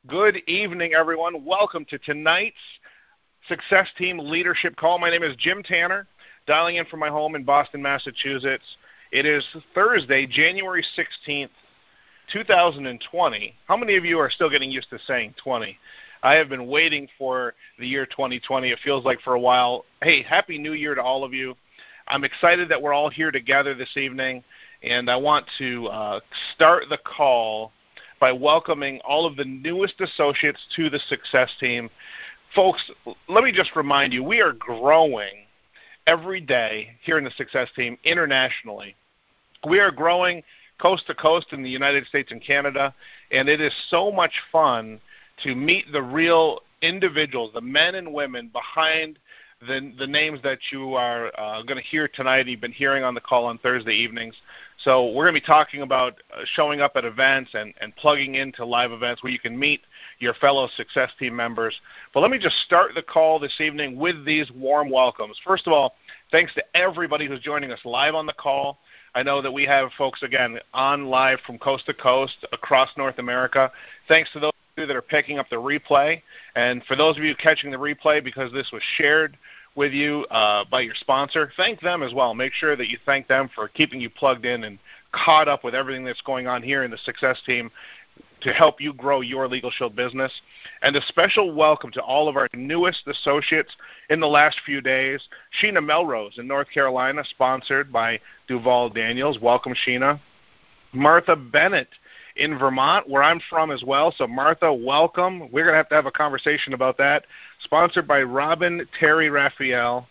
Good evening, everyone. Welcome to tonight's Success Team Leadership Call. My name is Jim Tanner, dialing in from my home in Boston, Massachusetts. It is Thursday, January 16th, 2020. How many of you are still getting used to saying 20? I have been waiting for the year 2020. It feels like for a while. Hey, Happy New Year to all of you. I'm excited that we're all here together this evening, and I want to start the call by welcoming all of the newest associates to the Success Team. Folks, let me just remind you, we are growing every day here in the Success Team internationally. We are growing coast to coast in the United States and Canada, and it is so much fun to meet the real individuals, the men and women behind the names that you are going to hear tonight and you've been hearing on the call on Thursday evenings. So we're going to be talking about showing up at events and plugging into live events where you can meet your fellow Success Team members. But let me just start the call this evening with these warm welcomes. First of all, thanks to everybody who's joining us live on the call. I know that we have folks, again, on live from coast to coast across North America. Thanks to those of you that are picking up the replay. And for those of you catching the replay because this was shared with you by your sponsor, thank them as well. Make sure that you thank them for keeping you plugged in and caught up with everything that's going on here in the Success Team to help you grow your Legal Shield business. And a special welcome to all of our newest associates in the last few days. Sheena Melrose in North Carolina, sponsored by Duval Daniels. Welcome, Sheena. Martha Bennett in Vermont, where I'm from as well. So, Martha, welcome. We're going to have a conversation about that. Sponsored by Robin Terry Raphael.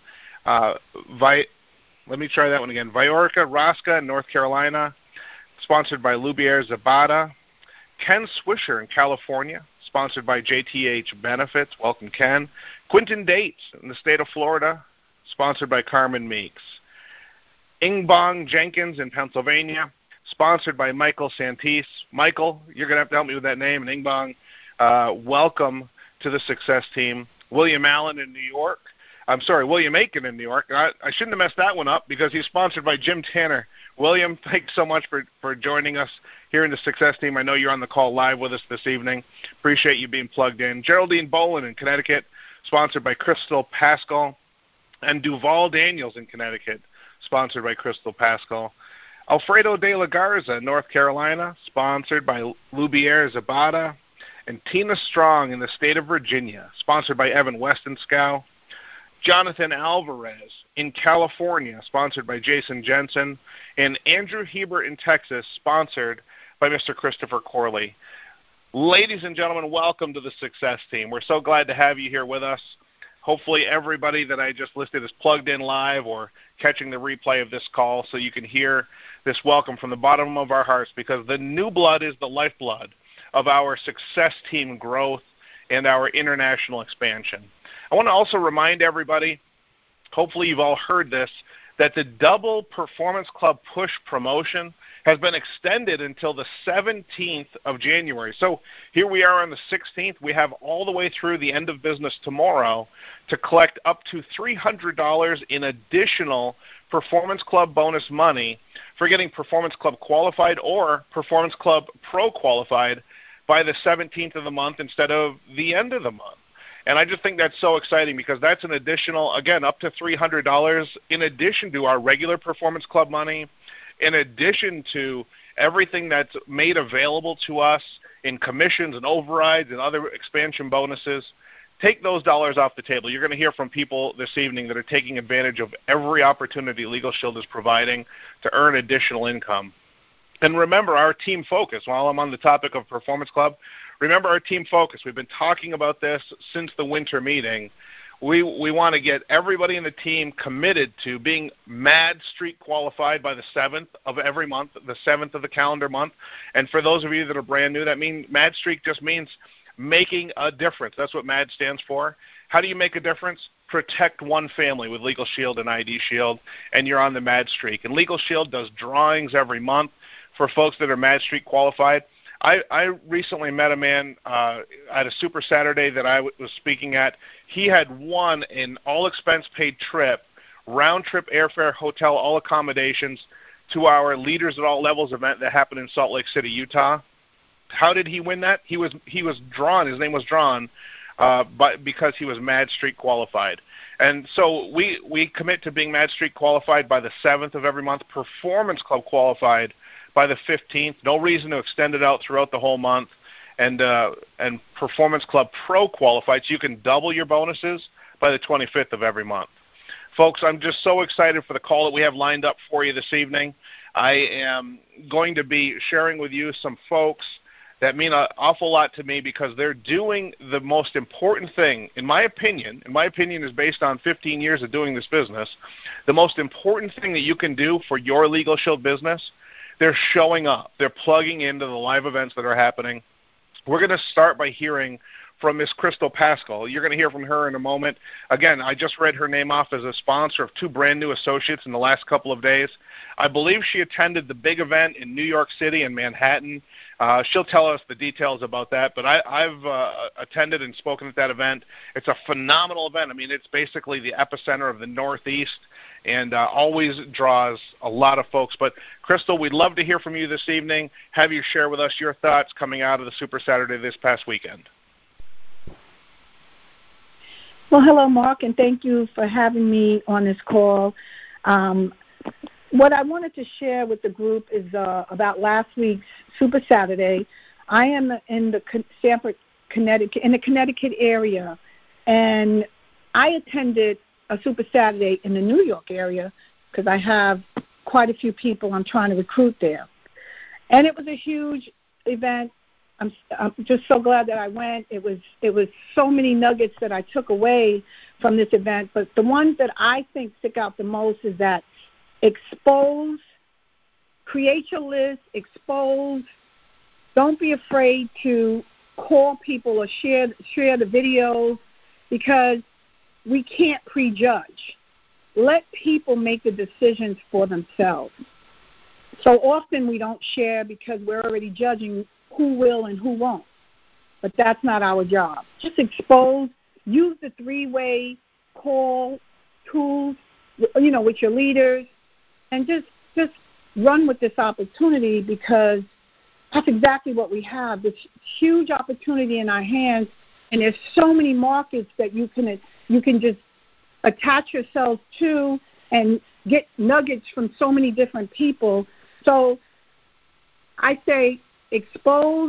Let me try that one again. Viorica Rosca in North Carolina, sponsored by Lubier Zabata. Ken Swisher in California, sponsored by JTH Benefits. Welcome, Ken. Quinton Dates in the state of Florida, sponsored by Carmen Meeks. Ingbong Jenkins in Pennsylvania, sponsored by Michael Santis. Michael, you're going to have to help me with that name. And Ingbong, welcome to the Success Team. William Allen in New York. William Aiken in New York. I shouldn't have messed that one up because he's sponsored by Jim Tanner. William, thanks so much for joining us here in the Success Team. I know you're on the call live with us this evening. Appreciate you being plugged in. Geraldine Boland in Connecticut, sponsored by Crystal Pascal. And Duval Daniels in Connecticut, sponsored by Crystal Pascal. Alfredo de la Garza, North Carolina, sponsored by Lubier Zabata. And Tina Strong in the state of Virginia, sponsored by Evan Westenskow. Jonathan Alvarez in California, sponsored by Jason Jensen. And Andrew Hebert in Texas, sponsored by Mr. Christopher Corley. Ladies and gentlemen, welcome to the Success Team. We're so glad to have you here with us. Hopefully everybody that I just listed is plugged in live or catching the replay of this call so you can hear this welcome from the bottom of our hearts, because the new blood is the lifeblood of our Success Team growth and our international expansion. I want to also remind everybody, hopefully you've all heard this, that the Double Performance Club Push promotion has been extended until the 17th of January. So here we are on the 16th. We have all the way through the end of business tomorrow to collect up to $300 in additional Performance Club bonus money for getting Performance Club qualified or Performance Club Pro qualified by the 17th of the month instead of the end of the month. And I just think that's so exciting because that's an additional, again, up to $300 in addition to our regular Performance Club money, in addition to everything that's made available to us in commissions and overrides and other expansion bonuses. Take those dollars off the table. You're going to hear from people this evening that are taking advantage of every opportunity Legal Shield is providing to earn additional income. And remember our team focus. While I'm on the topic of Performance Club, remember our team focus. We've been talking about this since the winter meeting. We want to get everybody in the team committed to being Mad Streak qualified by the 7th of every month, the 7th of the calendar month. And for those of you that are brand new, that means Mad Streak just means making a difference. That's what MAD stands for. How do you make a difference? Protect one family with Legal Shield and ID Shield, and you're on the MAD Streak. And Legal Shield does drawings every month for folks that are MAD Streak qualified. I recently met a man at a Super Saturday that I was speaking at. He had won an all-expense-paid trip, round-trip airfare, hotel, all accommodations to our Leaders at All Levels event that happened in Salt Lake City, Utah. How did he win that? He was drawn. His name was drawn because he was Mad Street qualified. And so we commit to being Mad Street qualified by the 7th of every month, Performance Club qualified by the 15th. No reason to extend it out throughout the whole month. And Performance Club Pro qualified, so you can double your bonuses by the 25th of every month. Folks, I'm just so excited for the call that we have lined up for you this evening. I am going to be sharing with you some folks that mean an awful lot to me because they're doing the most important thing, in my opinion is based on 15 years of doing this business, the most important thing that you can do for your Legal Shield business, they're showing up. They're plugging into the live events that are happening. We're going to start by hearing from Miss Crystal Pascal. You're going to hear from her in a moment. Again, I just read her name off as a sponsor of 2 brand new associates in the last couple of days. I believe she attended the big event in New York City and Manhattan. She'll tell us the details about that, but I've attended and spoken at that event. It's a phenomenal event. I mean, it's basically the epicenter of the Northeast and always draws a lot of folks. But, Crystal, we'd love to hear from you this evening, have you share with us your thoughts coming out of the Super Saturday this past weekend. Well, hello, Mark, and thank you for having me on this call. What I wanted to share with the group is about last week's Super Saturday. I am in the Stamford, Connecticut, in the Connecticut area, and I attended a Super Saturday in the New York area because I have quite a few people I'm trying to recruit there. And it was a huge event. I'm just so glad that I went. It was so many nuggets that I took away from this event, but the ones that I think stick out the most is that expose, create your list, expose. Don't be afraid to call people or share the videos because we can't prejudge. Let people make the decisions for themselves. So often we don't share because we're already judging who will and who won't. But that's not our job. Just expose, use the 3-way call tools, with your leaders, and just run with this opportunity because that's exactly what we have, this huge opportunity in our hands, and there's so many markets that you can just attach yourselves to and get nuggets from so many different people. So I say expose,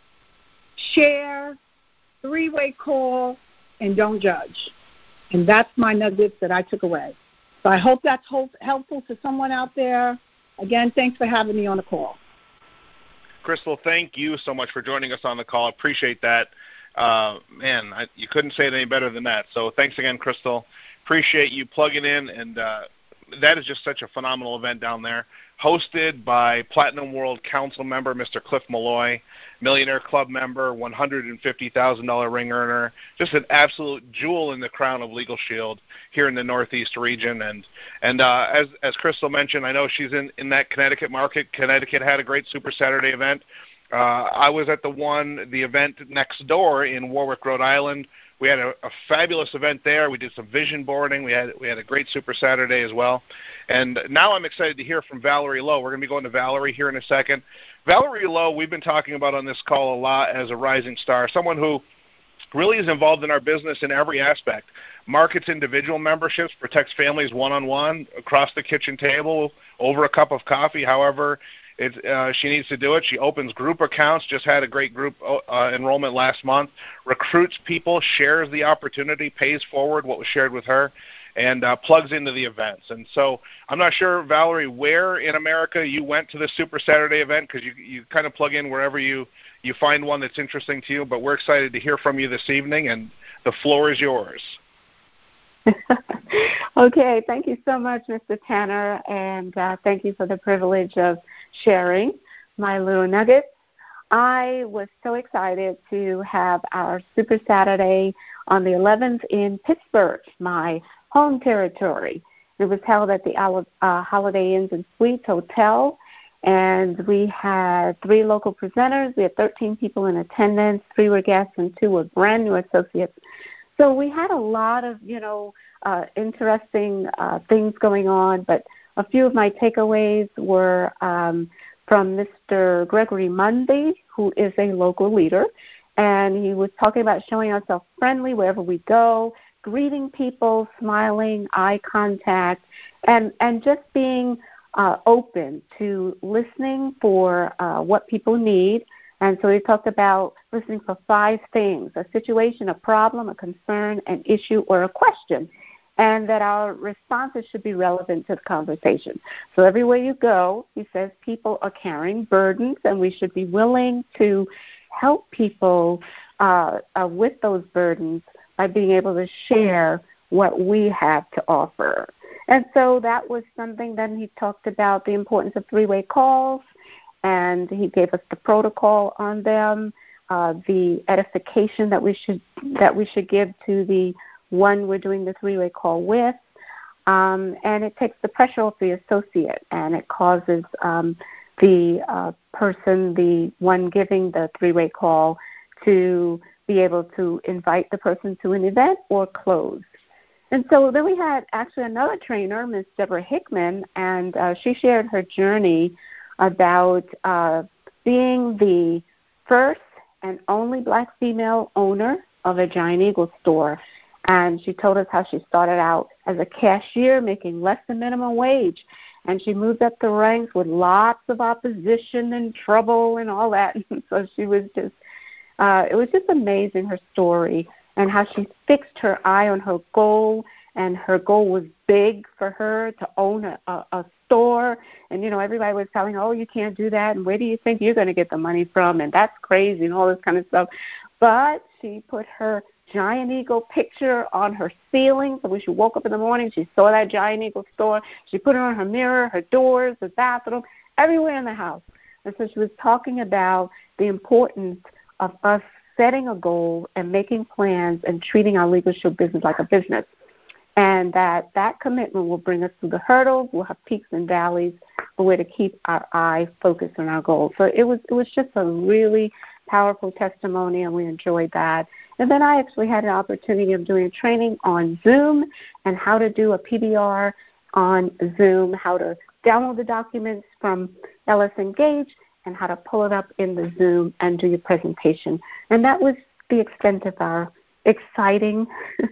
share, 3-way call, and don't judge. And that's my nuggets that I took away. So I hope that's helpful to someone out there. Again, thanks for having me on the call. Crystal, thank you so much for joining us on the call. I appreciate that. You couldn't say it any better than that. So thanks again, Crystal. Appreciate you plugging in, and that is just such a phenomenal event down there. Hosted by Platinum World Council member Mr. Cliff Malloy, Millionaire Club member, $150,000 ring earner, just an absolute jewel in the crown of Legal Shield here in the Northeast region. And as Crystal mentioned, I know she's in that Connecticut market. Connecticut had a great Super Saturday event. I was at the event next door in Warwick, Rhode Island. We had a fabulous event there. We did some vision boarding. We had a great Super Saturday as well. And now I'm excited to hear from Valerie Lowe. We're going to be going to Valerie here in a second. Valerie Lowe, we've been talking about on this call a lot as a rising star, someone who really is involved in our business in every aspect. Markets individual memberships, protects families one-on-one, across the kitchen table, over a cup of coffee, however she needs to do it. She opens group accounts, just had a great group enrollment last month, recruits people, shares the opportunity, pays forward what was shared with her, and plugs into the events. And so I'm not sure, Valerie, where in America you went to the Super Saturday event, because you kind of plug in wherever you find one that's interesting to you, but we're excited to hear from you this evening, and the floor is yours. Okay, thank you so much, Mr. Tanner, and thank you for the privilege of sharing my little nuggets. I was so excited to have our Super Saturday on the 11th in Pittsburgh, my home territory. It was held at the Holiday Inns and Suites Hotel, and we had 3 local presenters. We had 13 people in attendance. 3 were guests and 2 were brand new associates. So we had a lot of, interesting things going on, but a few of my takeaways were, from Mr. Gregory Mundy, who is a local leader. And he was talking about showing ourselves friendly wherever we go, greeting people, smiling, eye contact, and just being open to listening for what people need. And so he talked about listening for 5 things: a situation, a problem, a concern, an issue, or a question, and that our responses should be relevant to the conversation. So everywhere you go, he says, people are carrying burdens, and we should be willing to help people with those burdens by being able to share what we have to offer. And so that was something. Then he talked about the importance of 3-way calls, and he gave us the protocol on them, the edification that we should give to the one we're doing the 3-way call with, and it takes the pressure off the associate, and it causes the person, the one giving the 3-way call, to be able to invite the person to an event or close. And so then we had actually another trainer, Ms. Deborah Hickman, and she shared her journey about being the first and only Black female owner of a Giant Eagle store. And she told us how she started out as a cashier making less than minimum wage. And she moved up the ranks with lots of opposition and trouble and all that. And so she was just, it was just amazing, her story, and how she fixed her eye on her goal. And her goal was big for her, to own a store. And, you know, everybody was telling her, oh, you can't do that. And where do you think you're going to get the money from? And that's crazy and all this kind of stuff. But she put her Giant Eagle picture on her ceiling. So when she woke up in the morning, she saw that Giant Eagle store. She put it on her mirror, her doors, the bathroom, everywhere in the house. And so she was talking about the importance of us setting a goal and making plans and treating our Legal Shield business like a business. And that commitment will bring us through the hurdles. We'll have peaks and valleys, but we're to keep our eye focused on our goals. So it was just a really powerful testimony, and we enjoyed that. And then I actually had an opportunity of doing training on Zoom and how to do a PBR on Zoom, how to download the documents from LS Engage, and how to pull it up in the Zoom and do your presentation. And that was the extent of our exciting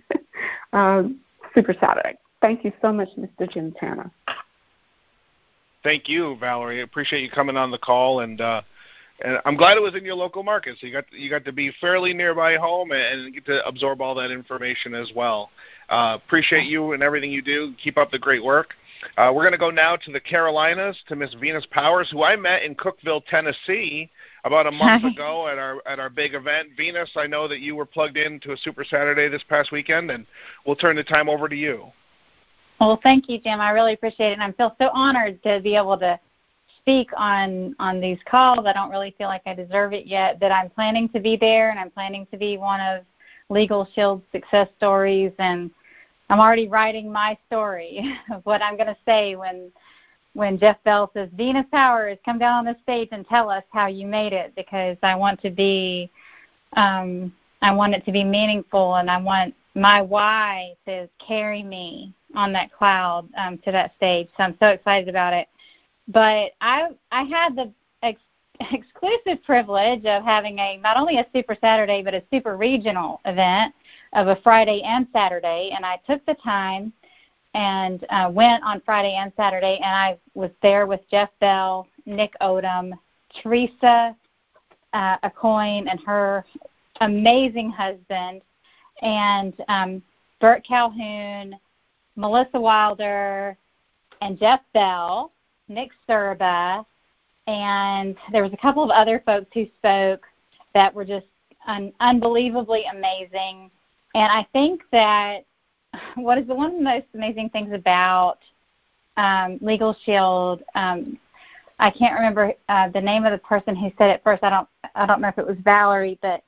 Super Saturday. Thank you so much, Mr. Jim Tanner. Thank you, Valerie. I appreciate you coming on the call, and I'm glad it was in your local market. So you got to be fairly nearby home and get to absorb all that information as well. Appreciate you and everything you do. Keep up the great work. We're going to go now to the Carolinas, to Miss Venus Powers, who I met in Cookeville, Tennessee, about a month ago at our big event. Venus, I know that you were plugged into a Super Saturday this past weekend, and we'll turn the time over to you. Well, thank you, Jim. I really appreciate it, and I feel so honored to be able to speak on these calls. I don't really feel like I deserve it yet, but I'm planning to be there, and I'm planning to be one of Legal Shield's success stories, and I'm already writing my story of what I'm going to say when Jeff Bell says, Venus Powers, come down on the stage and tell us how you made it, because I want it to be meaningful, and I want my why to carry me on that cloud to that stage. So I'm so excited about it. But I had the exclusive privilege of having not only a Super Saturday, but a super regional event of a Friday and Saturday, and I took the time and went on Friday and Saturday, and I was there with Jeff Bell, Nick Odom, Teresa Acoyne and her amazing husband, and Bert Calhoun, Melissa Wilder, and Jeff Bell, Nick Serba, and there was a couple of other folks who spoke that were just unbelievably amazing. And I think that one of the most amazing things about Legal Shield, I can't remember the name of the person who said it first. I don't know if it was Valerie, but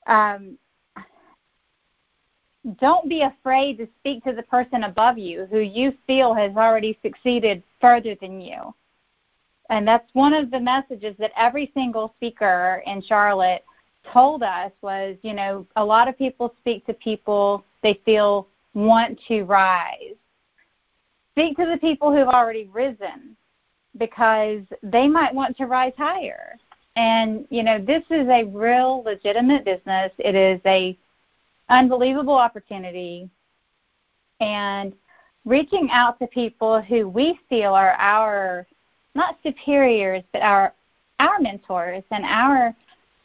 don't be afraid to speak to the person above you who you feel has already succeeded further than you. And that's one of the messages that every single speaker in Charlotte told us was, you know, a lot of people speak to people they feel want to rise. Speak to the people who've already risen. because they might want to rise higher. And, this is a real legitimate business. It is a unbelievable opportunity. And reaching out to people who we feel are our, not superiors, but our mentors and our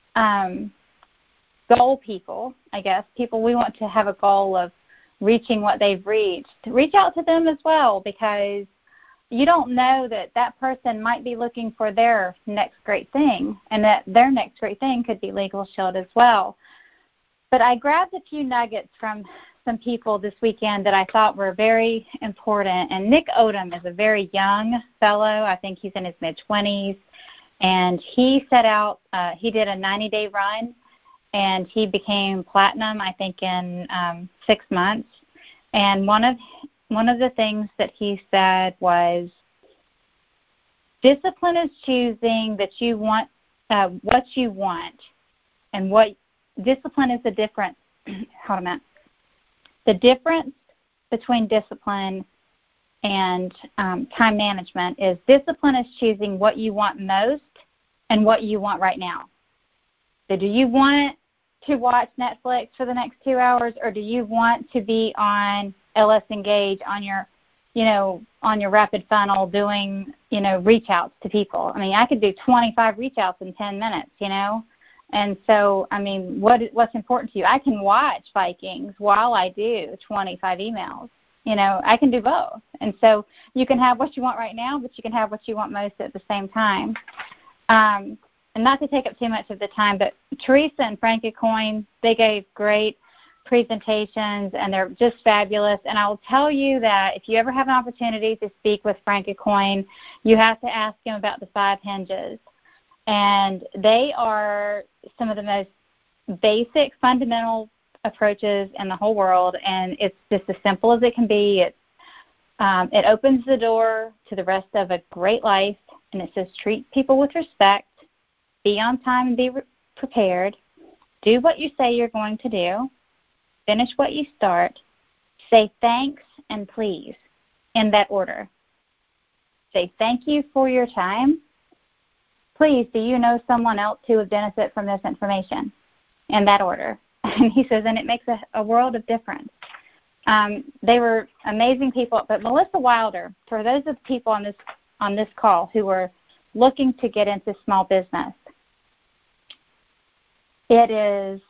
goal people, I guess, people we want to have a goal of reaching what they've reached. Reach out to them as well, because you don't know that person might be looking for their next great thing, and that their next great thing could be Legal Shield as well. But I grabbed a few nuggets from some people this weekend that I thought were very important. And Nick Odom is a very young fellow. I think he's in his mid-20s. And he set out, he did a 90-day run, and he became platinum, I think, in 6 months. And one of the things that he said was, discipline is choosing that you want what you want, and what discipline is the difference. Hold a minute. The difference between discipline and time management is discipline is choosing what you want most and what you want right now. So do you want to watch Netflix for the next 2 hours, or do you want to be on LS Engage on your, on your rapid funnel doing, reach outs to people? I mean, I could do 25 reach outs in 10 minutes, And so, I mean, what's important to you? I can watch Vikings while I do 25 emails. I can do both. And so you can have what you want right now, but you can have what you want most at the same time. And not to take up too much of the time, but Teresa and Francocoin, they gave great presentations, and they're just fabulous. And I will tell you that if you ever have an opportunity to speak with Francocoin, you have to ask him about the 5 hinges. And they are some of the most basic, fundamental approaches in the whole world, and it's just as simple as it can be. It opens the door to the rest of a great life, and it says treat people with respect, be on time and be prepared, do what you say you're going to do, finish what you start, say thanks and please in that order. Say thank you for your time. Please, do you know someone else who would benefit from this information? In that order. And he says, and it makes a world of difference. They were amazing people. But Melissa Wilder, for those of the people on this call who are looking to get into small business, it is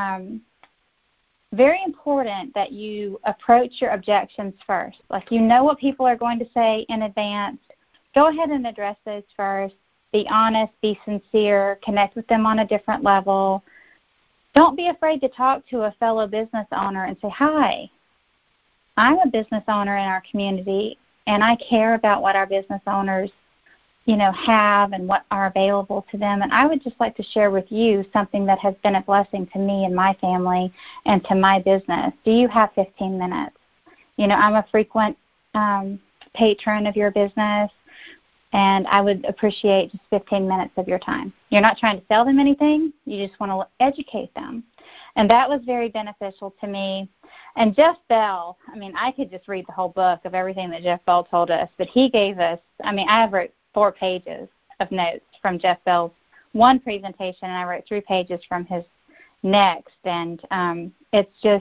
very important that you approach your objections first. Like, what people are going to say in advance. Go ahead and address those first. Be honest, be sincere, connect with them on a different level. Don't be afraid to talk to a fellow business owner and say, hi, I'm a business owner in our community, and I care about what our business owners, have and what are available to them. And I would just like to share with you something that has been a blessing to me and my family and to my business. Do you have 15 minutes? I'm a frequent patron of your business, and I would appreciate just 15 minutes of your time. You're not trying to sell them anything. You just want to educate them. And that was very beneficial to me. And Jeff Bell, I could just read the whole book of everything that Jeff Bell told us, but he gave us, I wrote 4 pages of notes from Jeff Bell's one presentation, and I wrote 3 pages from his next. And it's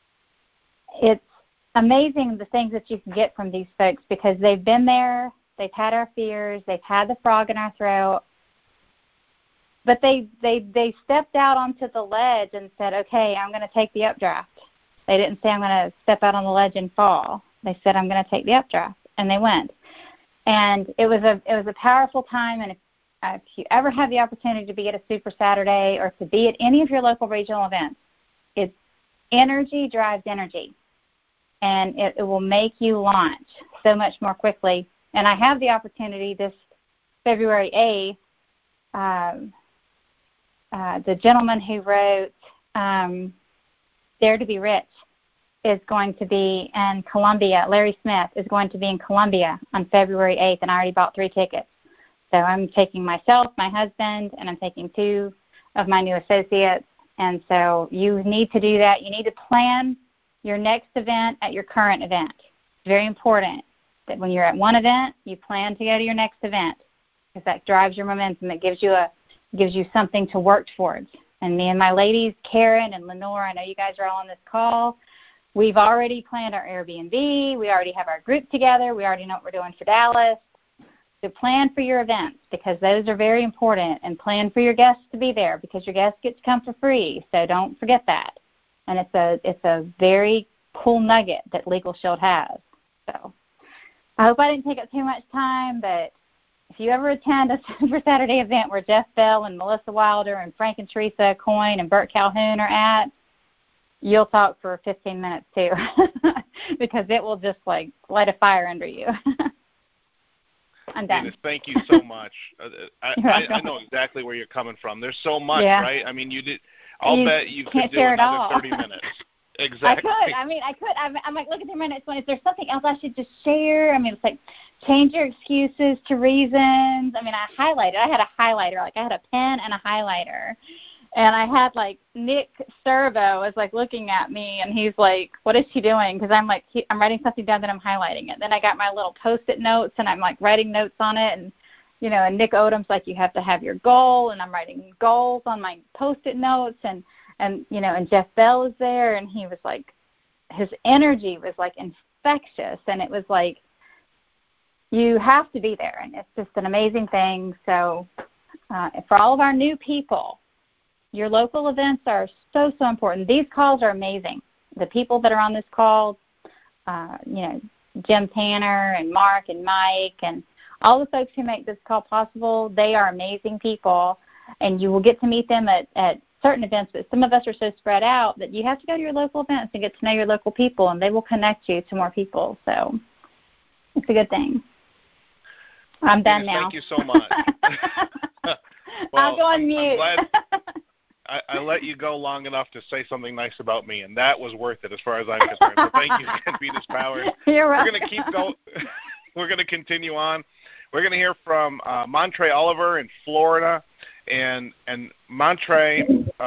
amazing the things that you can get from these folks, because they've been there. They've had our fears. They've had the frog in our throat. But they stepped out onto the ledge and said, okay, I'm going to take the updraft. They didn't say I'm going to step out on the ledge and fall. They said I'm going to take the updraft, and they went. And it was a powerful time. And if you ever have the opportunity to be at a Super Saturday or to be at any of your local regional events, it's energy drives energy, and it will make you launch so much more quickly. And I have the opportunity this February 8th, the gentleman who wrote Dare to be Rich is going to be in Columbia. Larry Smith is going to be in Columbia on February 8th, and I already bought 3 tickets. So I'm taking myself, my husband, and I'm taking 2 of my new associates. And so you need to do that. You need to plan your next event at your current event. It's very important. that when you're at one event, you plan to go to your next event, because that drives your momentum. It gives you something to work towards. And me and my ladies, Karen and Lenore, I know you guys are all on this call. We've already planned our Airbnb. We already have our group together. We already know what we're doing for Dallas. So plan for your events, because those are very important, and plan for your guests to be there, because your guests get to come for free. So don't forget that. And it's a very cool nugget that Legal Shield has. So I hope I didn't take up too much time, but if you ever attend a Super Saturday event where Jeff Bell and Melissa Wilder and Frank and Teresa Coyne and Bert Calhoun are at, you'll talk for 15 minutes too, because it will just like light a fire under you. I'm done. Venus, thank you so much. I know exactly where you're coming from. There's so much, right? I mean, I'll bet you could do another 30 minutes. Exactly. I could. I'm like, look at the minutes. Is there something else I should just share? I mean, it's like change your excuses to reasons. I mean, I highlighted. I had a highlighter. Like I had a pen and a highlighter. And I had, like, Nick Servo was, like, looking at me, and he's like, what is he doing? Because I'm, like, I'm writing something down, then I'm highlighting it. Then I got my little Post-it notes, and I'm, like, writing notes on it. And, you know, and Nick Odom's like, you have to have your goal, and I'm writing goals on my Post-it notes. And you know, and Jeff Bell was there, and he was, like, his energy was, like, infectious. And it was, like, you have to be there, and it's just an amazing thing. So for all of our new people, your local events are so, so important. These calls are amazing. The people that are on this call, you know, Jim Tanner and Mark and Mike and all the folks who make this call possible, they are amazing people, and you will get to meet them at certain events, but some of us are so spread out that you have to go to your local events and get to know your local people, and they will connect you to more people. So it's a good thing. I'm done now. Thank you so much. Well, I'll go on mute. I'm glad I let you go long enough to say something nice about me, and that was worth it as far as I'm concerned. So thank you again, Venus Powers. You're right. We're going to keep going. We're going to continue on. We're going to hear from Montre Oliver in Florida, and Montre.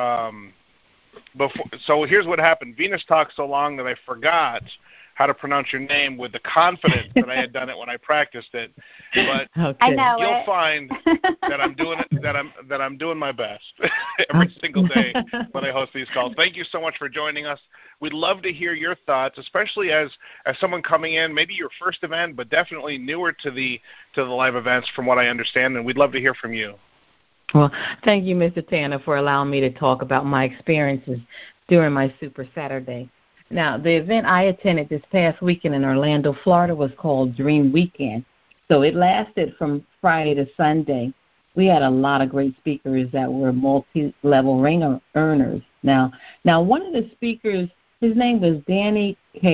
So here's what happened. Venus talked so long that I forgot how to pronounce your name with the confidence that I had done it when I practiced it. But you'll find that I'm doing it, that I'm doing my best every single day when I host these calls. Thank you so much for joining us. We'd love to hear your thoughts, especially as someone coming in, maybe your first event, but definitely newer to the live events, from what I understand, and we'd love to hear from you. Well, thank you, Mr. Tanner, for allowing me to talk about my experiences during my Super Saturday. Now, the event I attended this past weekend in Orlando, Florida, was called Dream Weekend. So it lasted from Friday to Sunday. We had a lot of great speakers that were multi-level ring earners. Now, one of the speakers, his name was Danny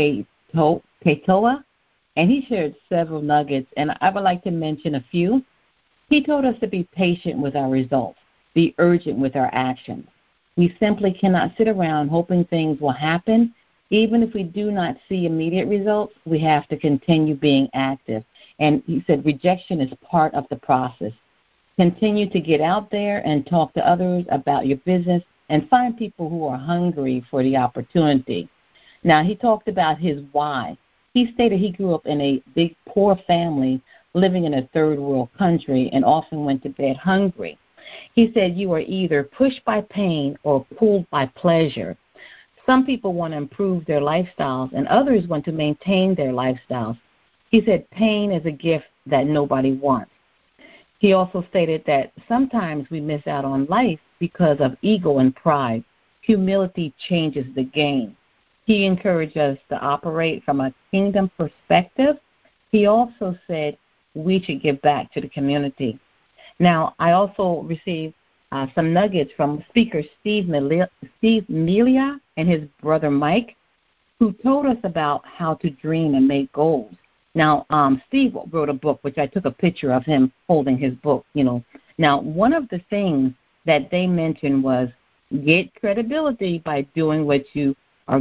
Katoa, and he shared several nuggets, and I would like to mention a few. He told us to be patient with our results, be urgent with our actions. We simply cannot sit around hoping things will happen. Even if we do not see immediate results, we have to continue being active. And he said rejection is part of the process. Continue to get out there and talk to others about your business and find people who are hungry for the opportunity. Now, he talked about his why. He stated he grew up in a big, poor family living in a third world country and often went to bed hungry. He said you are either pushed by pain or pulled by pleasure. Some people want to improve their lifestyles, and others want to maintain their lifestyles. He said pain is a gift that nobody wants. He also stated that sometimes we miss out on life because of ego and pride. Humility changes the game. He encouraged us to operate from a kingdom perspective. He also said we should give back to the community. Now, I also received some nuggets from speaker Steve Melia and his brother Mike, who told us about how to dream and make goals. Now, Steve wrote a book, which I took a picture of him holding his book, you know. Now, one of the things that they mentioned was get credibility by doing what you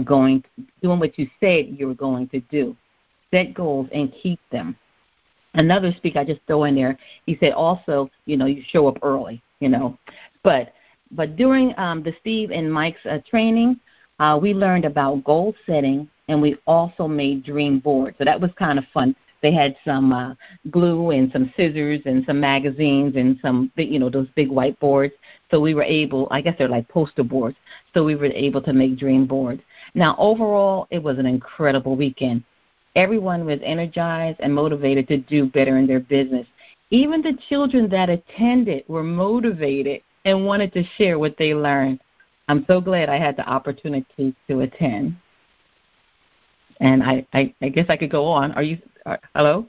said you were going to do. Set goals and keep them. Another speaker I just throw in there, he said also, you know, you show up early, you know. But during the Steve and Mike's training, we learned about goal setting, and we also made dream boards. So that was kind of fun. They had some glue and some scissors and some magazines and some, those big whiteboards. So we were able, I guess they're like poster boards, so we were able to make dream boards. Now, overall, it was an incredible weekend. Everyone was energized and motivated to do better in their business. Even the children that attended were motivated and wanted to share what they learned. I'm so glad I had the opportunity to attend. And I guess I could go on. Hello?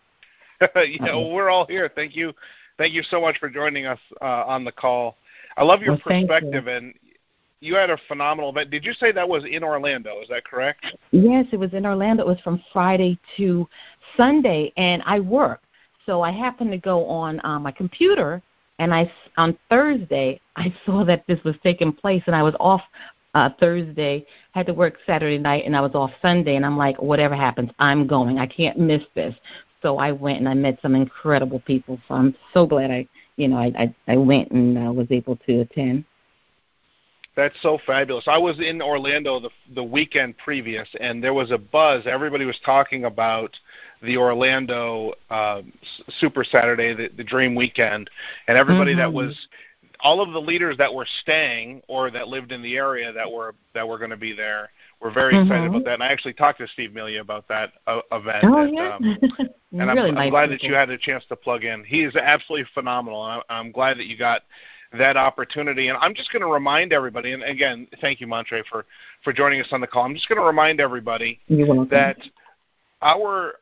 We're all here. Thank you so much for joining us on the call. I love your perspective, and you had a phenomenal event. Did you say that was in Orlando? Is that correct? Yes, it was in Orlando. It was from Friday to Sunday, and I work. So I happened to go on my computer, and on Thursday I saw that this was taking place, and I was off Thursday, had to work Saturday night, and I was off Sunday, and I'm like, whatever happens, I'm going. I can't miss this. So I went, and I met some incredible people. So I'm so glad I went and was able to attend. That's so fabulous. I was in Orlando the weekend previous, and there was a buzz. Everybody was talking about the Orlando Super Saturday, the Dream Weekend, and everybody that was, all of the leaders that were staying or that lived in the area that were going to be there were very excited about that. And I actually talked to Steve Melia about that event. Oh, yeah. And I'm glad that you had a chance to plug in. He is absolutely phenomenal. I'm glad that you got that opportunity. And I'm just going to remind everybody, and again, thank you, Montre, for joining us on the call. I'm just going to remind everybody that our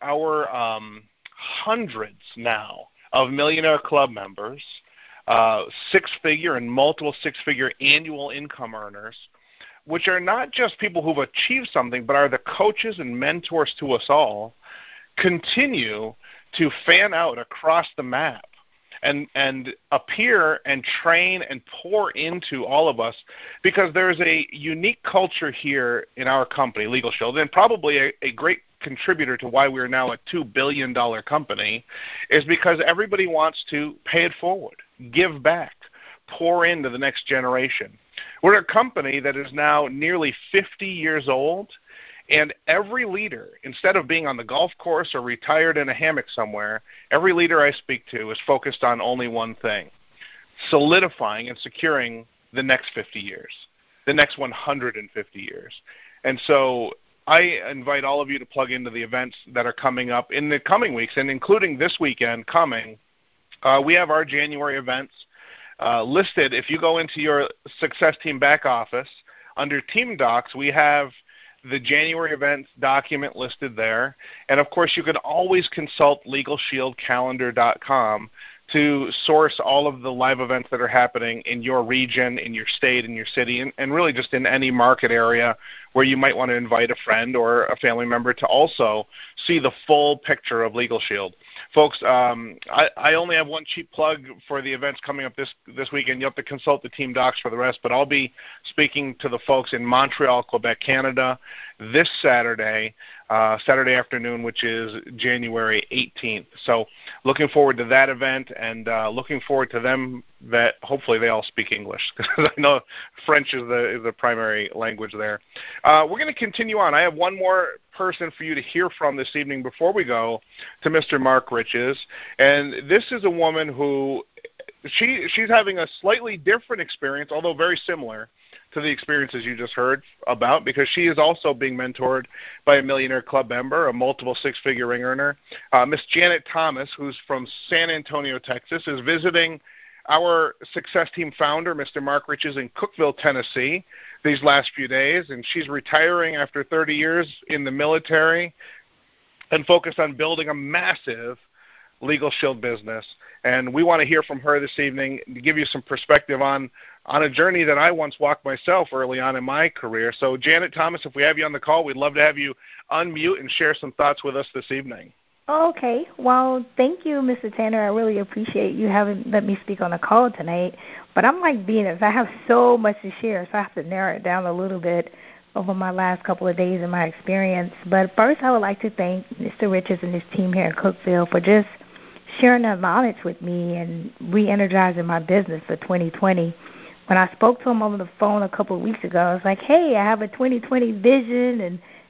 hundreds now of Millionaire Club members, six-figure and multiple six-figure annual income earners, which are not just people who've achieved something, but are the coaches and mentors to us all, continue to fan out across the map and appear and train and pour into all of us, because there's a unique culture here in our company, Legal Shield, and probably a great contributor to why we're now a $2 billion company, is because everybody wants to pay it forward, give back, pour into the next generation. We're a company that is now nearly 50 years old, and every leader, instead of being on the golf course or retired in a hammock somewhere, every leader I speak to is focused on only one thing: solidifying and securing the next 50 years, the next 150 years. And so I invite all of you to plug into the events that are coming up in the coming weeks, and including this weekend coming. We have our January events listed. If you go into your Success Team back office, under Team Docs, we have the January events document listed there. And, of course, you can always consult LegalShieldCalendar.com to source all of the live events that are happening in your region, in your state, in your city, and really just in any market area where you might want to invite a friend or a family member to also see the full picture of Legal Shield. Folks, I only have one cheap plug for the events coming up this weekend. You'll have to consult the Team Docs for the rest, but I'll be speaking to the folks in Montreal, Quebec, Canada this Saturday afternoon, which is January 18th. So looking forward to that event, and looking forward to them that hopefully they all speak English, because I know French is the primary language there. We're going to continue on. I have one more person for you to hear from this evening before we go to Mr. Mark Riches, and this is a woman who she's having a slightly different experience, although very similar to the experiences you just heard about, because she is also being mentored by a Millionaire Club member, a multiple six-figure ring earner. Miss Janet Thomas, who's from San Antonio, Texas, is visiting our Success Team founder, Mr. Mark Riches, in Cookeville, Tennessee, these last few days, and she's retiring after 30 years in the military and focused on building a massive Legal Shield business. And we want to hear from her this evening to give you some perspective on a journey that I once walked myself early on in my career. So, Janet Thomas, if we have you on the call, we'd love to have you unmute and share some thoughts with us this evening. Okay. Well, thank you, Mr. Tanner. I really appreciate you having let me speak on the call tonight. But I'm like Venus. I have so much to share, so I have to narrow it down a little bit over my last couple of days and my experience. But first, I would like to thank Mr. Riches and his team here in Cookeville for just sharing their knowledge with me and re-energizing my business for 2020. When I spoke to him over the phone a couple of weeks ago, I was like, hey, I have a 2020 vision and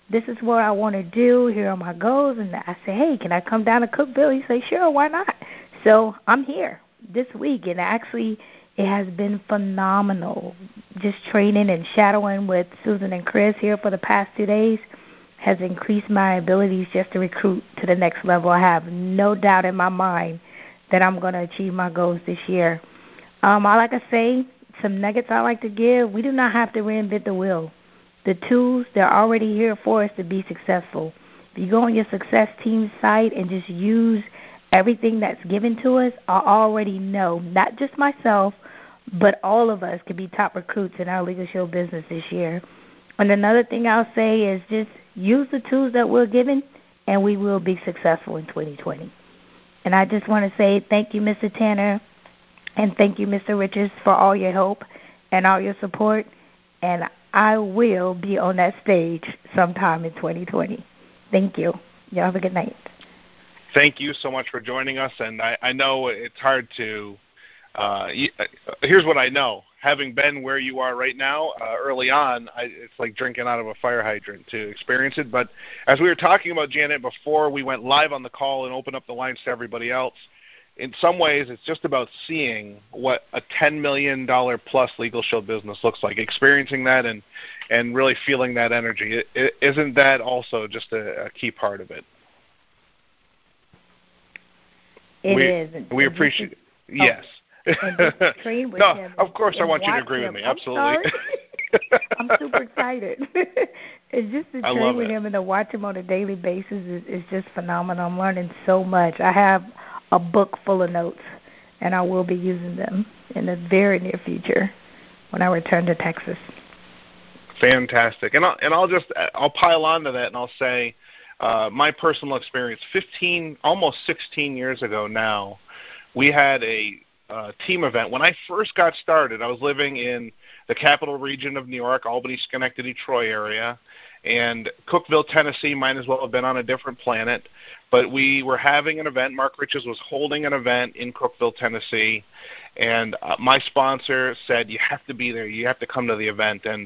this is what I want to do. Here are my goals. And I say, hey, can I come down to Cookeville? He say, sure, why not? So I'm here this week, and actually it has been phenomenal. Just training and shadowing with Susan and Chris here for the past 2 days has increased my abilities just to recruit to the next level. I have no doubt in my mind that I'm going to achieve my goals this year. I like to say, some nuggets I like to give, we do not have to reinvent the wheel. The tools, they're already here for us to be successful. If you go on your success team site and just use everything that's given to us, I already know, not just myself, but all of us can be top recruits in our Legal Shield business this year. And another thing I'll say is just use the tools that we're given, and we will be successful in 2020. And I just want to say thank you, Mr. Tanner, and thank you, Mr. Richards, for all your help and all your support. And I will be on that stage sometime in 2020. Thank you. Y'all have a good night. Thank you so much for joining us. And I know it's hard to here's what I know. Having been where you are right now, early on, it's like drinking out of a fire hydrant to experience it. But as we were talking about, Janet, before we went live on the call and opened up the lines to everybody else, in some ways it's just about seeing what a $10 million plus Legal Shield business looks like, experiencing that and really feeling that energy. Isn't that also just a key part of it? It is. We appreciate it. Yes. No, of course I want you to agree with me. Absolutely. I'm super excited. It's just to train with him and to watch him on a daily basis is just phenomenal. I'm learning so much. I have a book full of notes, and I will be using them in the very near future when I return to Texas. Fantastic. And I'll pile on to that, and I'll say my personal experience, almost 16 years ago now, we had a team event. When I first got started, I was living in the capital region of New York, Albany, Schenectady, Troy area, and Cookeville, Tennessee might as well have been on a different planet. But we were having an event. Mark Riches was holding an event in Cookeville, Tennessee, and my sponsor said, you have to be there. You have to come to the event. And,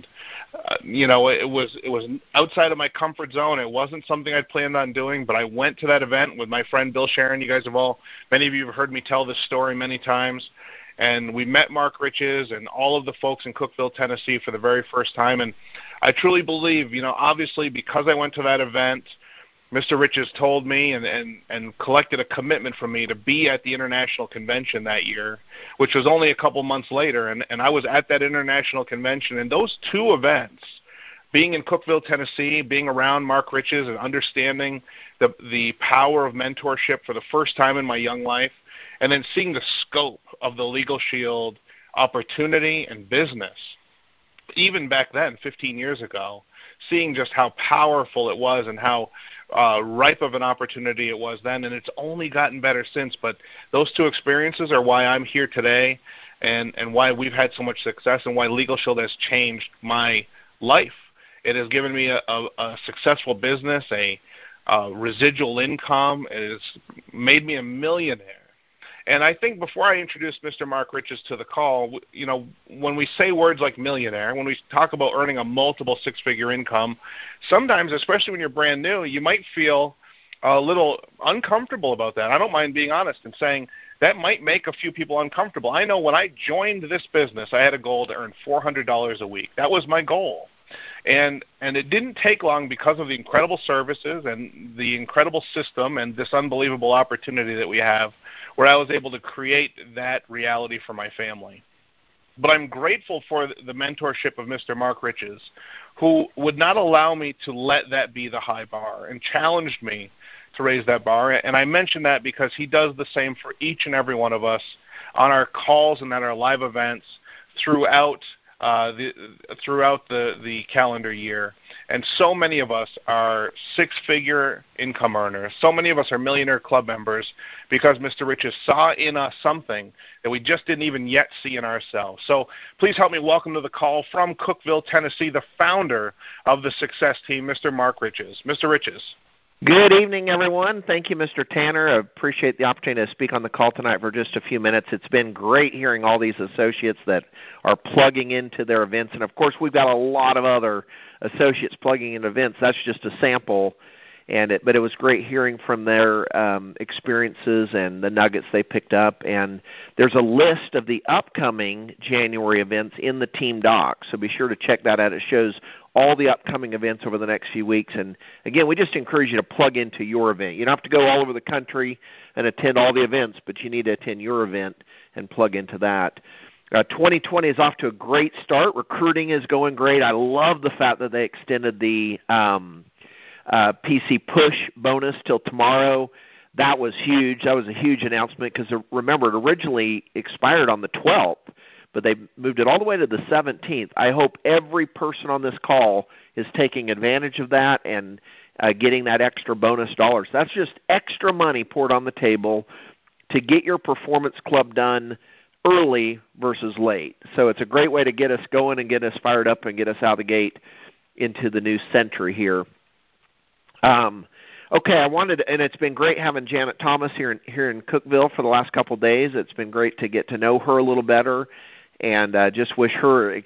it was outside of my comfort zone. It wasn't something I'd planned on doing, but I went to that event with my friend Bill Sharon. Many of you have heard me tell this story many times. And we met Mark Riches and all of the folks in Cookeville, Tennessee for the very first time. And I truly believe, obviously because I went to that event, Mr. Riches told me and collected a commitment from me to be at the international convention that year, which was only a couple months later. And I was at that international convention. And those two events, being in Cookeville, Tennessee, being around Mark Riches and understanding the power of mentorship for the first time in my young life, and then seeing the scope of the Legal Shield opportunity and business, even back then, 15 years ago, seeing just how powerful it was and how ripe of an opportunity it was then, and it's only gotten better since. But those two experiences are why I'm here today and why we've had so much success and why Legal Shield has changed my life. It has given me a successful business, a residual income. It has made me a millionaire. And I think before I introduce Mr. Mark Riches to the call, when we say words like millionaire, when we talk about earning a multiple six-figure income, sometimes, especially when you're brand new, you might feel a little uncomfortable about that. I don't mind being honest and saying that might make a few people uncomfortable. I know when I joined this business, I had a goal to earn $400 a week. That was my goal. And it didn't take long because of the incredible services and the incredible system and this unbelievable opportunity that we have where I was able to create that reality for my family. But I'm grateful for the mentorship of Mr. Mark Riches, who would not allow me to let that be the high bar and challenged me to raise that bar. And I mention that because he does the same for each and every one of us on our calls and at our live events throughout the calendar year. And so many of us are six-figure income earners. So many of us are Millionaire Club members because Mr. Riches saw in us something that we just didn't even yet see in ourselves. So please help me welcome to the call from Cookeville, Tennessee, the founder of the Success Team, Mr. Mark Riches. Mr. Riches. Good evening, everyone. Thank you, Mr. Tanner. I appreciate the opportunity to speak on the call tonight for just a few minutes. It's been great hearing all these associates that are plugging into their events. And, of course, we've got a lot of other associates plugging into events. That's just a sample. But it was great hearing from their experiences and the nuggets they picked up. And there's a list of the upcoming January events in the team doc, so be sure to check that out. It shows all the upcoming events over the next few weeks. And, again, we just encourage you to plug into your event. You don't have to go all over the country and attend all the events, but you need to attend your event and plug into that. 2020 is off to a great start. Recruiting is going great. I love the fact that they extended the PC Push bonus till tomorrow. That was huge. That was a huge announcement because, remember, it originally expired on the 12th, but they moved it all the way to the 17th. I hope every person on this call is taking advantage of that and getting that extra bonus dollars. That's just extra money poured on the table to get your performance club done early versus late. So it's a great way to get us going and get us fired up and get us out of the gate into the new century here. Okay, and it's been great having Janet Thomas here in Cookeville for the last couple of days. It's been great to get to know her a little better, and just wish her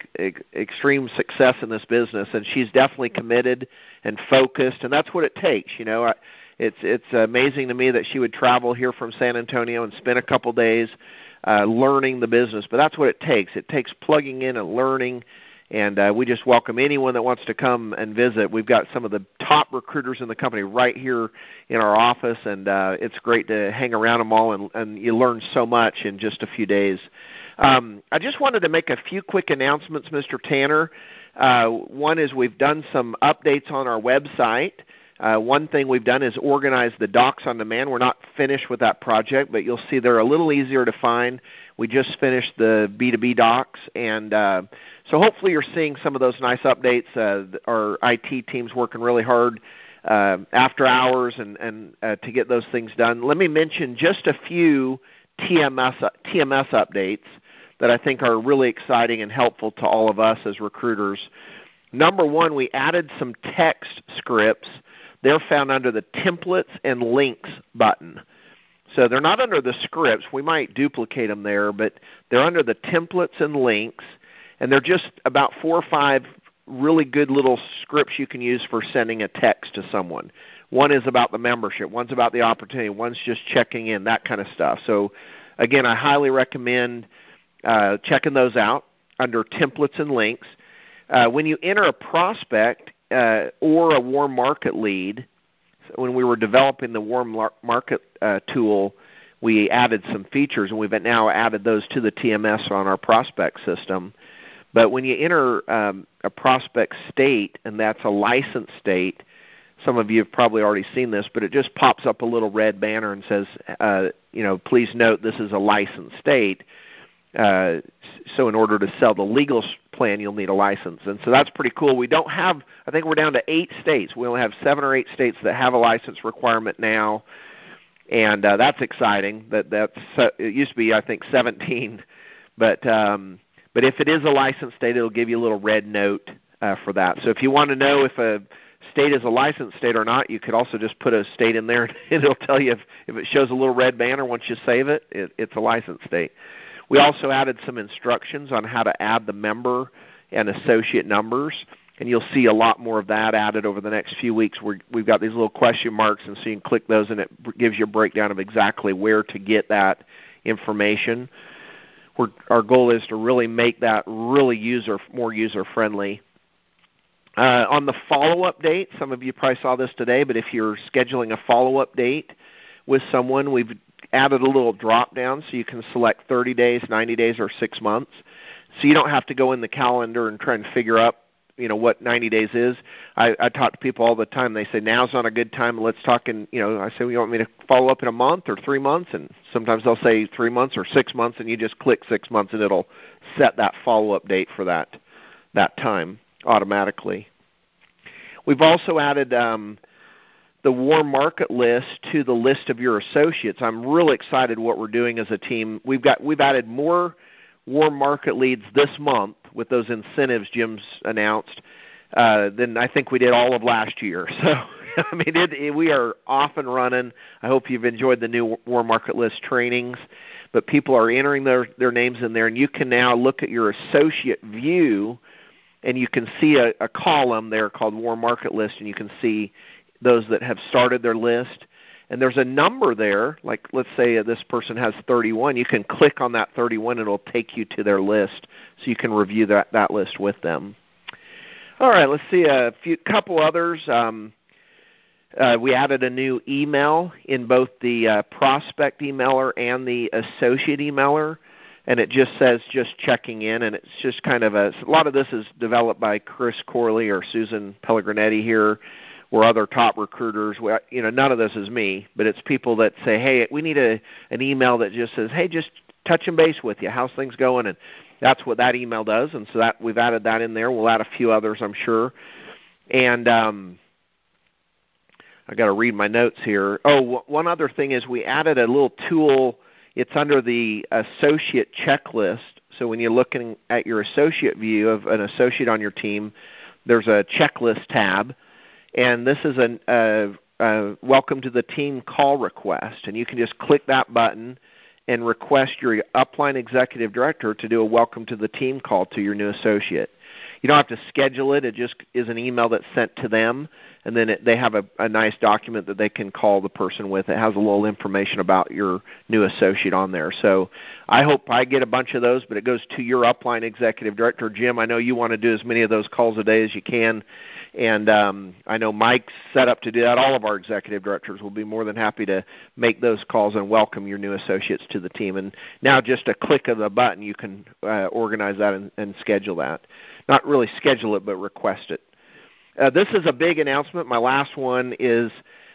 extreme success in this business. And she's definitely committed and focused, and that's what it takes. You know, it's amazing to me that she would travel here from San Antonio and spend a couple of days learning the business. But that's what it takes. It takes plugging in and learning. And we just welcome anyone that wants to come and visit. We've got some of the top recruiters in the company right here in our office, and it's great to hang around them all, and you learn so much in just a few days. I just wanted to make a few quick announcements, Mr. Tanner. One is we've done some updates on our website. One thing we've done is organize the docs on demand. We're not finished with that project, but you'll see they're a little easier to find. We just finished the B2B docs, and so hopefully you're seeing some of those nice updates. Our IT team's working really hard after hours and to get those things done. Let me mention just a few TMS updates that I think are really exciting and helpful to all of us as recruiters. Number one, we added some text scripts. They're found under the Templates and Links button. So they're not under the scripts. We might duplicate them there, but they're under the Templates and Links, and they're just about 4 or 5 really good little scripts you can use for sending a text to someone. One is about the membership. One's about the opportunity. One's just checking in, that kind of stuff. So, again, I highly recommend checking those out under Templates and Links. When you enter a prospect or a warm market lead, when we were developing the warm market tool, we added some features, and we've now added those to the TMS on our prospect system. But when you enter a prospect state, and that's a licensed state, some of you have probably already seen this, but it just pops up a little red banner and says, please note this is a licensed state. So in order to sell the legal plan, you'll need a license. And so that's pretty cool. We don't have, I think we're down to 8 states. We only have 7 or 8 states that have a license requirement now. And that's exciting. It used to be, I think, 17. But if it is a licensed state, it'll give you a little red note for that. So if you want to know if a state is a licensed state or not, you could also just put a state in there, and it'll tell you if it shows a little red banner once you save it, it's a licensed state. We also added some instructions on how to add the member and associate numbers, and you'll see a lot more of that added over the next few weeks. We've got these little question marks, and so you can click those, and it gives you a breakdown of exactly where to get that information. Our goal is to really make that really more user-friendly. On the follow-up date, some of you probably saw this today, but if you're scheduling a follow-up date with someone, we've added a little drop-down so you can select 30 days, 90 days, or 6 months. So you don't have to go in the calendar and try and figure out what 90 days is. I talk to people all the time. They say, now's not a good time. Let's talk I say, well, you want me to follow up in a month or 3 months? And sometimes they'll say 3 months or 6 months, and you just click 6 months, and it'll set that follow-up date for that time automatically. We've also added the warm market list to the list of your associates. I'm really excited what we're doing as a team. We've added more warm market leads this month with those incentives Jim's announced than I think we did all of last year. So I mean, we are off and running. I hope you've enjoyed the new Warm Market List trainings, but people are entering their names in there, and you can now look at your associate view, and you can see a column there called Warm Market List, and you can see those that have started their list. And there's a number there, like let's say this person has 31. You can click on that 31, and it'll take you to their list, so you can review that list with them. All right, let's see a couple others. We added a new email in both the prospect emailer and the associate emailer, and it just says just checking in, and it's just kind of a lot of this is developed by Chris Corley or Susan Pellegrinitti here, or other top recruiters. None of this is me, but it's people that say, hey, we need an email that just says, hey, just touching base with you. How's things going? And that's what that email does, and so that we've added that in there. We'll add a few others, I'm sure. And I got to read my notes here. Oh, one other thing is we added a little tool. It's under the associate checklist. So when you're looking at your associate view of an associate on your team, there's a checklist tab. And this is a welcome to the team call request. And you can just click that button and request your upline executive director to do a welcome to the team call to your new associate. You don't have to schedule it. It just is an email that's sent to them, and then they have a nice document that they can call the person with. It has a little information about your new associate on there. So I hope I get a bunch of those, but it goes to your upline executive director. Jim, I know you want to do as many of those calls a day as you can, and I know Mike's set up to do that. All of our executive directors will be more than happy to make those calls and welcome your new associates to the team. And now just a click of the button, you can organize that and schedule that. Not really schedule it, but request it. This is a big announcement. My last one is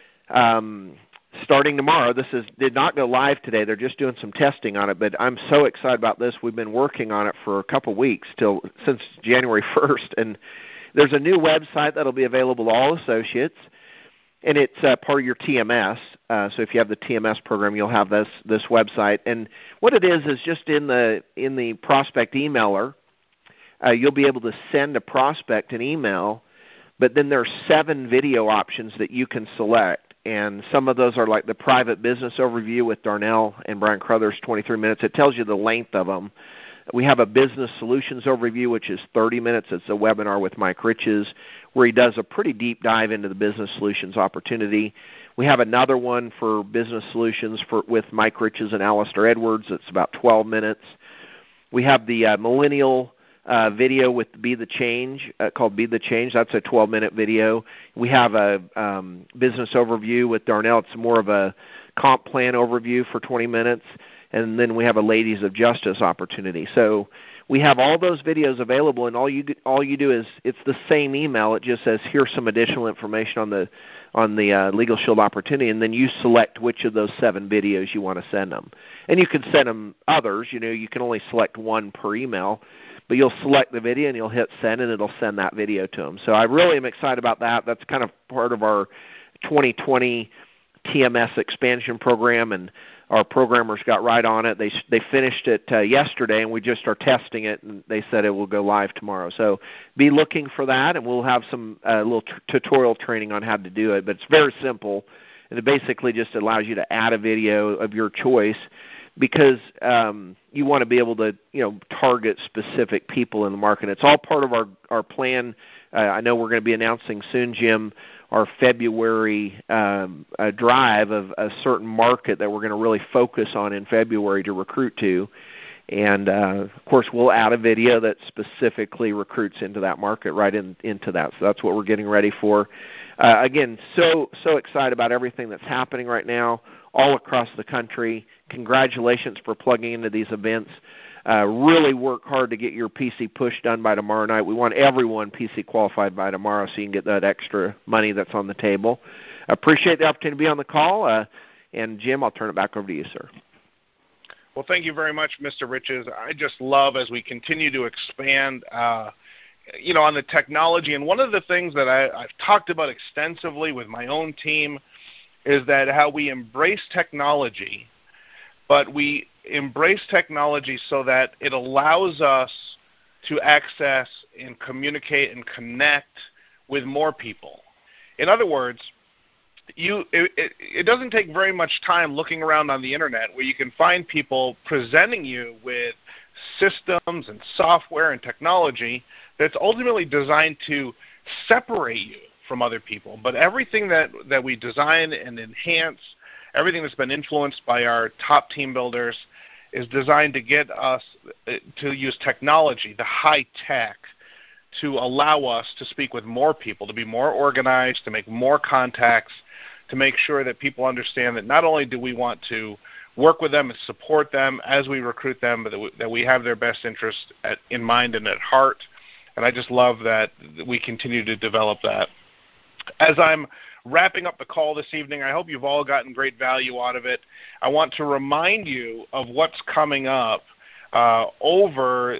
starting tomorrow. This did not go live today. They're just doing some testing on it, but I'm so excited about this. We've been working on it for a couple weeks, since January 1st, and there's a new website that will be available to all associates, and it's part of your TMS. So if you have the TMS program, you'll have this website. And what it is just in the prospect emailer, you'll be able to send a prospect an email, but then there are 7 video options that you can select. And some of those are like the private business overview with Darnell and Brian Crothers, 23 minutes. It tells you the length of them. We have a business solutions overview, which is 30 minutes. It's a webinar with Mike Riches, where he does a pretty deep dive into the business solutions opportunity. We have another one for business solutions with Mike Riches and Alistair Edwards. It's about 12 minutes. We have the millennial video with Be the Change, called Be the Change. That's a 12-minute video. We have a business overview with Darnell. It's more of a comp plan overview for 20 minutes. And then we have a Ladies of Justice opportunity. So we have all those videos available, and all you do is it's the same email. It just says here's some additional information on the Legal Shield opportunity, and then you select which of those 7 videos you want to send them. And you can send them others. You can only select one per email, but you'll select the video and you'll hit send, and it'll send that video to them. So I really am excited about that. That's kind of part of our 2020 TMS expansion program, and our programmers got right on it. They finished it yesterday, and we just are testing it, and they said it will go live tomorrow. So be looking for that, and we'll have some little tutorial training on how to do it. But it's very simple, and it basically just allows you to add a video of your choice, because you want to be able to target specific people in the market. It's all part of our plan. I know we're going to be announcing soon, Jim, our February drive of a certain market that we're going to really focus on in February to recruit to. And, of course, we'll add a video that specifically recruits into that market, right into that. So that's what we're getting ready for. Again, so excited about everything that's happening right now all across the country. Congratulations for plugging into these events. Really work hard to get your PC push done by tomorrow night. We want everyone PC qualified by tomorrow so you can get that extra money that's on the table. Appreciate the opportunity to be on the call. And, Jim, I'll turn it back over to you, sir. Well, thank you very much, Mr. Riches. I just love as we continue to expand, on the technology. And one of the things that I've talked about extensively with my own team is that how we embrace technology, but we embrace technology so that it allows us to access and communicate and connect with more people. In other words, it doesn't take very much time looking around on the internet where you can find people presenting you with systems and software and technology that's ultimately designed to separate you from other people. But everything that we design and enhance, everything that's been influenced by our top team builders, is designed to get us to use technology, the high tech, to allow us to speak with more people, to be more organized, to make more contacts, to make sure that people understand that not only do we want to work with them and support them as we recruit them, but that we have their best interest in mind and at heart. And I just love that we continue to develop that. As I'm wrapping up the call this evening, I hope you've all gotten great value out of it. I want to remind you of what's coming up over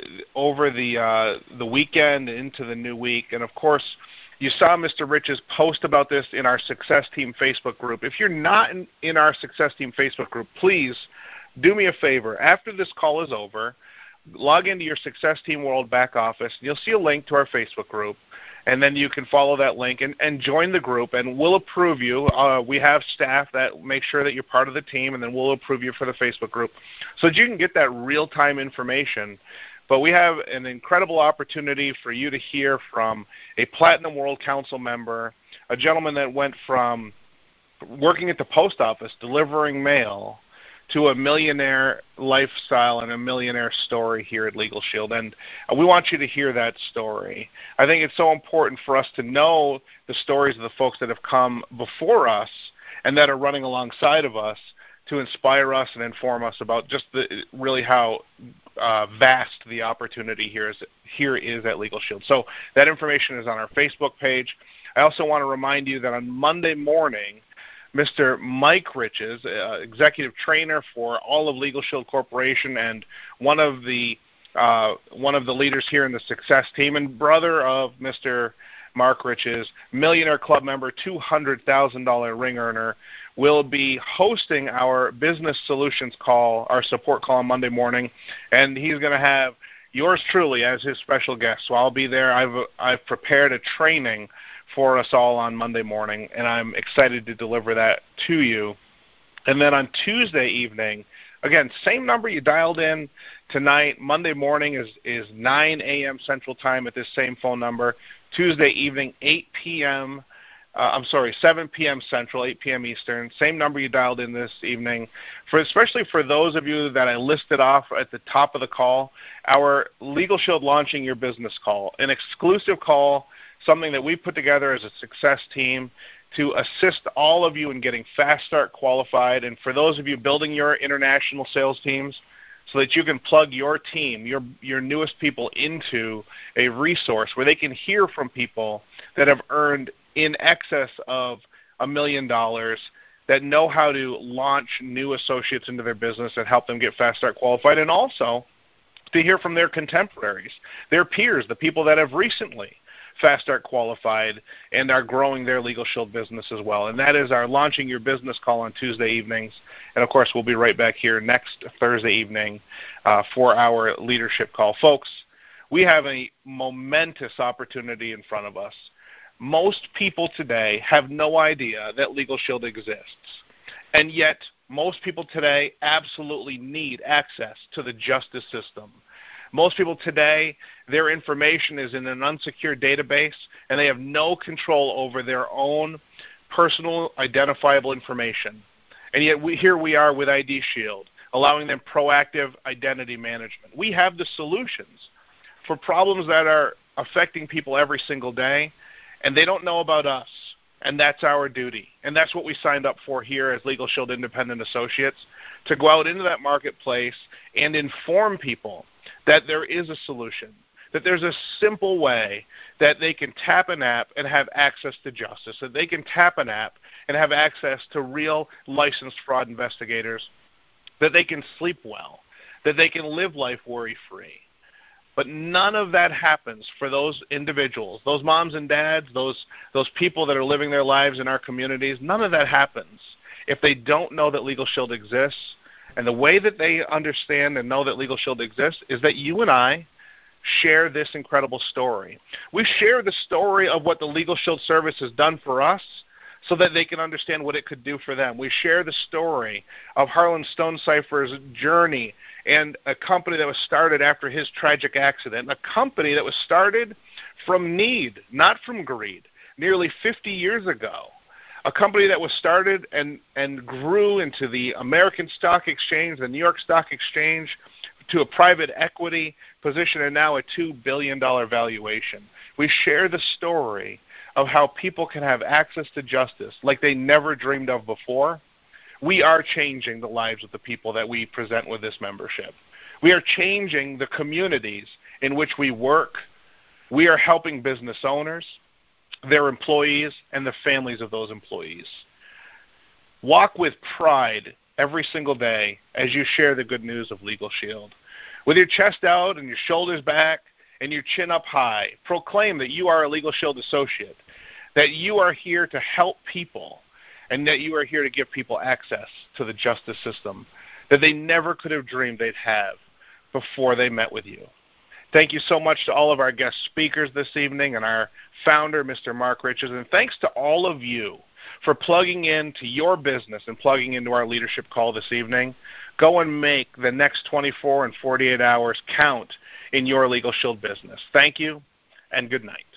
the weekend into the new week. And, of course, you saw Mr. Rich's post about this in our Success Team Facebook group. If you're not in our Success Team Facebook group, please do me a favor. After this call is over, log into your Success Team World back office, and you'll see a link to our Facebook group. And then you can follow that link and join the group, and we'll approve you. We have staff that make sure that you're part of the team, and then we'll approve you for the Facebook group so that you can get that real-time information. But we have an incredible opportunity for you to hear from a Platinum World Council member, a gentleman that went from working at the post office, delivering mail, to a millionaire lifestyle and a millionaire story here at Legal Shield. And we want you to hear that story. I think it's so important for us to know the stories of the folks that have come before us and that are running alongside of us to inspire us and inform us about just really how vast the opportunity here is at Legal Shield. So that information is on our Facebook page. I also want to remind you that on Monday morning, Mr. Mike Riches, executive trainer for all of Legal Shield Corporation and one of the leaders here in the Success Team and brother of Mr. Mark Riches, Millionaire Club member, $200,000 ring earner, will be hosting our business solutions call, our support call on Monday morning, and he's going to have yours truly as his special guest. So I'll be there. I've prepared a training for us all on Monday morning, and I'm excited to deliver that to you. And then on Tuesday evening, again, same number you dialed in tonight. Monday morning is 9 a.m. Central Time at this same phone number. Tuesday evening, 7 p.m. Central, 8 p.m. Eastern. Same number you dialed in this evening. Especially for those of you that I listed off at the top of the call, our Legal Shield Launching Your Business call, an exclusive call, something that we put together as a Success Team to assist all of you in getting Fast Start qualified, and for those of you building your international sales teams so that you can plug your team, your newest people into a resource where they can hear from people that have earned in excess of $1 million, that know how to launch new associates into their business and help them get Fast Start qualified, and also to hear from their contemporaries, their peers, the people that have recently Fast Start qualified and are growing their Legal Shield business as well. And that is our Launching Your Business call on Tuesday evenings. And, of course, we'll be right back here next Thursday evening for our leadership call. Folks, we have a momentous opportunity in front of us. Most people today have no idea that Legal Shield exists. And yet, most people today absolutely need access to the justice system. Most people today, their information is in an unsecured database, and they have no control over their own personal identifiable information. And yet here we are with ID Shield, allowing them proactive identity management. We have the solutions for problems that are affecting people every single day, and they don't know about us. And that's our duty. And that's what we signed up for here as Legal Shield Independent Associates, to go out into that marketplace and inform people that there is a solution, that there's a simple way that they can tap an app and have access to justice, that they can tap an app and have access to real licensed fraud investigators, that they can sleep well, that they can live life worry-free. But none of that happens for those individuals, those moms and dads, those people that are living their lives in our communities. None of that happens if they don't know that Legal Shield exists. And the way that they understand and know that Legal Shield exists is that you and I share this incredible story. We share the story of what the Legal Shield service has done for us so that they can understand what it could do for them. We share the story of Harlan Stonecipher's journey and a company that was started after his tragic accident, a company that was started from need, not from greed, nearly 50 years ago. A company that was started and grew into the American Stock Exchange, the New York Stock Exchange, to a private equity position, and now a $2 billion valuation. We share the story of how people can have access to justice like they never dreamed of before. We are changing the lives of the people that we present with this membership. We are changing the communities in which we work. We are helping business owners, their employees, and the families of those employees. Walk with pride every single day as you share the good news of Legal Shield. With your chest out and your shoulders back and your chin up high, proclaim that you are a Legal Shield associate, that you are here to help people, and that you are here to give people access to the justice system that they never could have dreamed they'd have before they met with you. Thank you so much to all of our guest speakers this evening and our founder, Mr. Mark Richards, and thanks to all of you for plugging into your business and plugging into our leadership call this evening. Go and make the next 24 and 48 hours count in your Legal Shield business. Thank you, and good night.